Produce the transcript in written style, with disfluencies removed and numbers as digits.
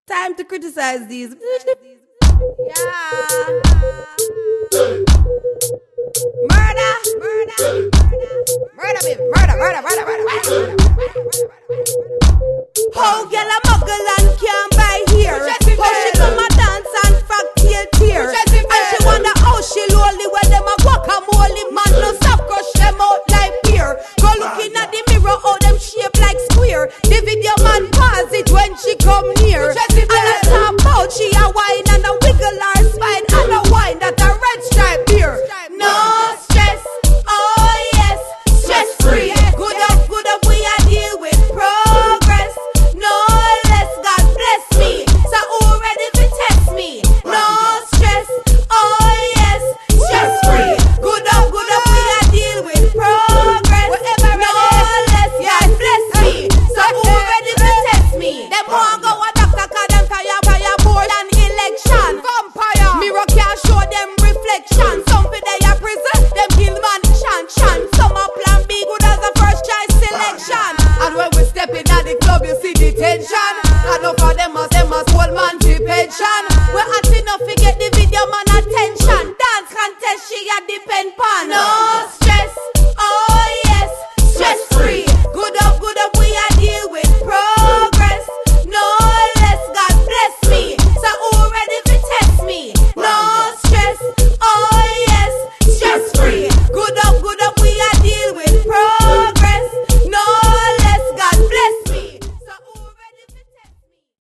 Time to criticize these. Yeah. Murder, murder, murder, murder, murder, murder, murder. How girl a muggle and can't buy here? How she come a dance and frog tail tear? And she wonder how she lonely when them a guacamole man no stop crush them out like beer. Go looking at the mirror, how them shape like square. The video man pause it when she come near. And I talk about she a wine and a wiggle her spine and a wine that a red stripe beer. No stress, oh yes, stress free. Good up, we a deal with progress. No less, God bless me. So who ready to test me? No stress, oh yes, stress free. Good up, we a deal with progress. No less, God bless me. So who ready to test me? Them want go a doctor 'cause them fire more than election. Vampire, mirror can't show them reflection. Some for they a prison, them kill man shan. Some a plan B good as a first choice selection. And when we step in at the club, you see the tension. Enough of them as old man to pension. We hot enough to get the video man attention. Dance contest, she a depend pan. No